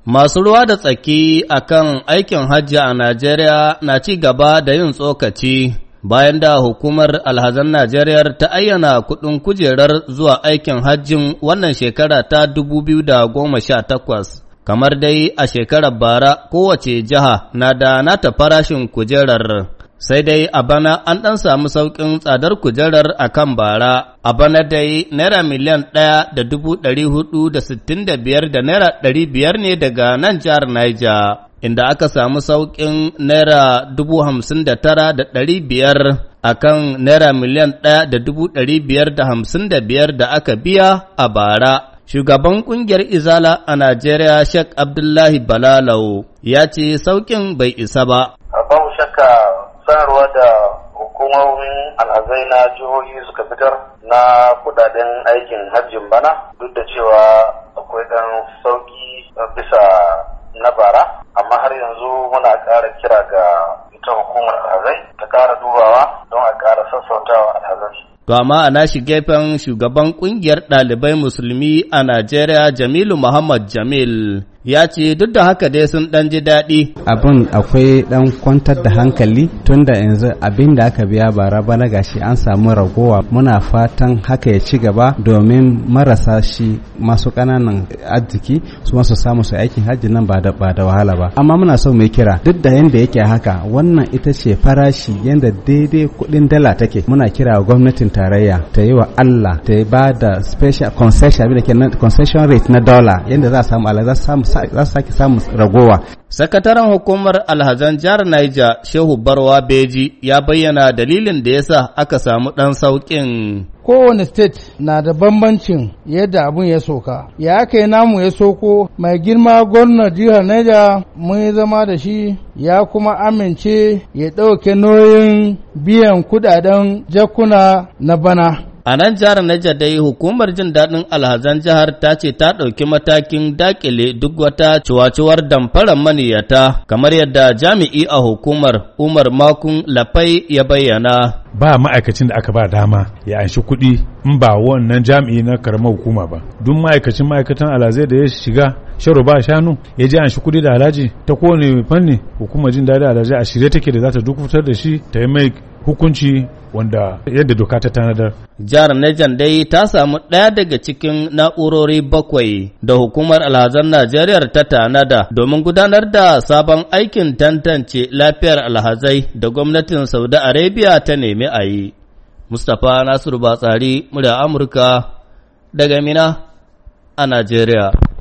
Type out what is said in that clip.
Masu ruwa da tsaki akan aikin hajji a Najeriya na ci gaba da yin tsokaci bayan da hukumar alhazan Najeriya ta ayyana kuɗin kujerar zuwa aikin hajjin wannan shekara ta 2018. Kamar dai a shekarar bara kowace jiha na da nata farashin kujerar. Sai dai a bana an ɗan samu sauƙin tsadar kujerar a kan bara, a bana dai Naira miliyan 1,465,000 da Naira 500 ne daga nan jihar Niger, inda aka samu sauƙin Naira 59,500 a kan Naira miliyan 1,555,000 da aka biya a bara. Shugaban ƙungiyar Izala a Najeriya, Sheikh Abdullahi Balalau, ya ce sauƙin bai isa ba. Babu shakka sanarwa da hukumomin alhazai na jihohi suka fitar na kudaden aikin hajjin bana, duk da cewa akwai ɗan sauki bisa na bara, amma har yanzu muna ƙara kira ga ita hukumar alhazai ta ƙara dubawa don a ƙara sassautawa alhazai. To amma a nashi gefen shugaban ƙungiyar ɗalibai musulmi a Najeriya, Jamilu Muhammad Jamil, ya ce duk da haka dai sun ɗan ji daɗi. Abin akwai ɗan kwantar da hankali tun da yanzu abin da aka biya bara bana gashi an samu ragowa. Muna fatan haka ya ci gaba domin marasa shi masu ƙananan arziki su masu samu su aikin hajji nan ba da wahala ba. Amma muna so mai kira duk da yanda yake haka wannan ita ce farashi yanda daidai kuɗin dala take. Muna kira wa gwamnatin tarayya ta yi wa Allah ta ba da special concession abin da ke concession rate na dollar yanda za a samu za su sake samun ragowa. Sakataren hukumar alhazan jihar Niger, Shehu Barwa Beji, ya bayyana dalilin da yasa aka samu ɗan sauƙin. Kowane state na da bambancin yadda abun ya soka. Ya aka yi namu ya soko, mai girma gwamnan jihar Niger mun yi zama da shi ya kuma amince ya ɗauke nauyin biyan kudaden jakuna na bana. A nan jihar Niger dai hukumar jin daɗin alhazan jihar ta ce ta ɗauki matakin dakile duk wata ciwaciwar damfarar maniyata kamar yadda jami'i a hukumar Umar Makun Lafai ya bayyana. Ba ma'aikacin da aka ba dama ya anshi kuɗi in ba wannan jami'i na karamar hukuma ba. Duk ma'aikatan alhazai da ya shiga sharo ba shanu ya je anshi kuɗi da alhaji ta kowane fanni hukumar jin daɗin alhazai a shirye take da za ta dukutar da shi ta yi mai hukunci wanda yadda doka ta tanadar. Jihar Niger dai ta samu ɗaya daga cikin na'urori 7 da hukumar alhazan Najeriya ta tanada domin gudanar da sabon aikin tantance lafiyar alhazai da gwamnatin Saudi Arabia ta nemi a yi. Mustapha Nasiru Batsari, murya Amurka, daga Mina a Najeriya.